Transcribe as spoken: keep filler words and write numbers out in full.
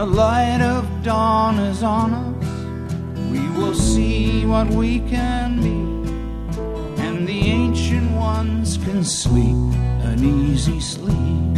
the light of dawn is on us, we will see what we can be, and the ancient ones can sleep an easy sleep.